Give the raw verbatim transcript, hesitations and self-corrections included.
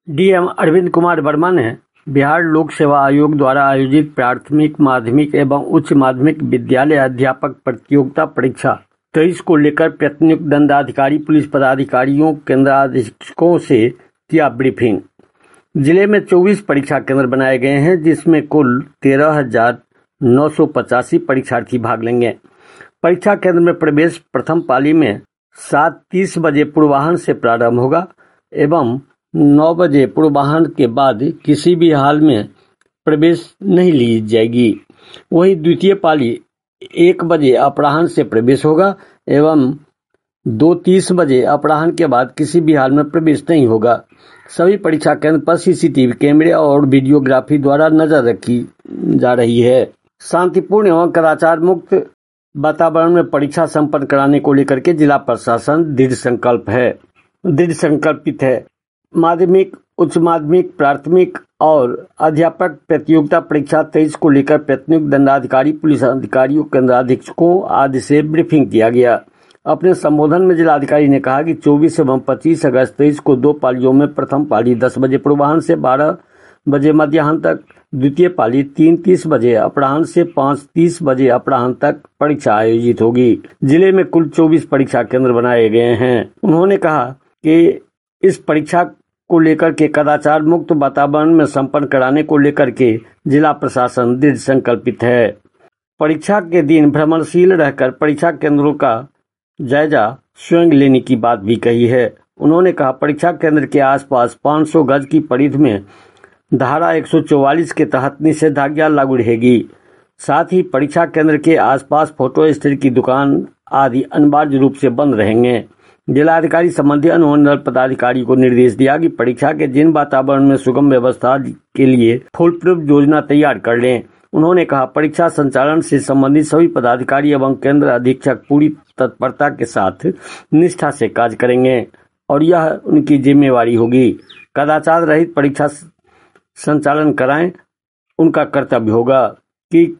DM Arvind Kumar Verma ने बिहार लोक सेवा आयोग द्वारा आयोजित प्राथमिक, माध्यमिक एवं उच्च माध्यमिक विद्यालय अध्यापक प्रतियोगिता परीक्षा तेईस को लेकर प्रतिनियुक्त दंडाधिकारी, पुलिस पदाधिकारियों, केंद्राधीक्षकों से किया ब्रीफिंग। जिले में चौबीस परीक्षा केंद्र बनाए गए हैं, जिसमें कुल तेरह हजार नौ सौ पचासी परीक्षार्थी भाग लेंगे। परीक्षा केंद्र में प्रवेश प्रथम पाली में सात तीस बजे पूर्वाह्न से प्रारंभ होगा एवं नौ बजे पूर्वाह्न के बाद किसी भी हाल में प्रवेश नहीं ली जाएगी। वहीं द्वितीय पाली एक बजे अपराह्न से प्रवेश होगा एवं दो तीस बजे अपराह्न के बाद किसी भी हाल में प्रवेश नहीं होगा। सभी परीक्षा केंद्र पर सीसीटीवी कैमरे और वीडियोग्राफी द्वारा नजर रखी जा रही है। शांतिपूर्ण एवं कदाचार मुक्त वातावरण में परीक्षा संपन्न कराने को लेकर के जिला प्रशासन दृढ़ संकल्प है दृढ़ संकल्पित है। माध्यमिक, उच्च माध्यमिक, प्राथमिक और अध्यापक प्रतियोगिता परीक्षा तेईस को लेकर प्रतिनियुक्त दंडाधिकारी, पुलिस अधिकारियों, केंद्राधीक्षकों आदि से ब्रीफिंग किया गया। अपने संबोधन में जिलाधिकारी ने कहा कि चौबीस एवं पच्चीस अगस्त तेईस को दो पालियों में प्रथम पाली दस बजे पूर्वाह्न से बारह बजे मध्याह्न तक, द्वितीय पाली तीन तीस बजे अपराह्न से पाँच तीस बजे अपराह्न तक परीक्षा आयोजित होगी। जिले में कुल चौबीस परीक्षा केंद्र बनाए गए हैं। उन्होंने कहा कि इस परीक्षा को लेकर के कदाचार मुक्त वातावरण में संपन्न कराने को लेकर के जिला प्रशासन दृढ़ संकल्पित है। परीक्षा के दिन भ्रमणशील रहकर परीक्षा केंद्रों का जायजा स्वयं लेने की बात भी कही है। उन्होंने कहा परीक्षा केंद्र के आसपास पाँच सौ गज की परिधि में धारा एक सौ चौवालीस के तहत निषेधाज्ञा लागू रहेगी। साथ ही परीक्षा केंद्र के आसपास फोटो स्टेट की दुकान आदि अनिवार्य रूप से बंद रहेंगे। जिलाधिकारी संबंधित अनुमंडल पदाधिकारी को निर्देश दिया कि परीक्षा के दिन वातावरण में सुगम व्यवस्था के लिए फुल प्रूफ योजना तैयार कर लें। उन्होंने कहा परीक्षा संचालन से संबंधित सभी पदाधिकारी एवं केंद्र अधीक्षक पूरी तत्परता के साथ निष्ठा से कार्य करेंगे और यह उनकी जिम्मेवारी होगी। कदाचार रहित परीक्षा संचालन कराएं, उनका कर्तव्य होगा कि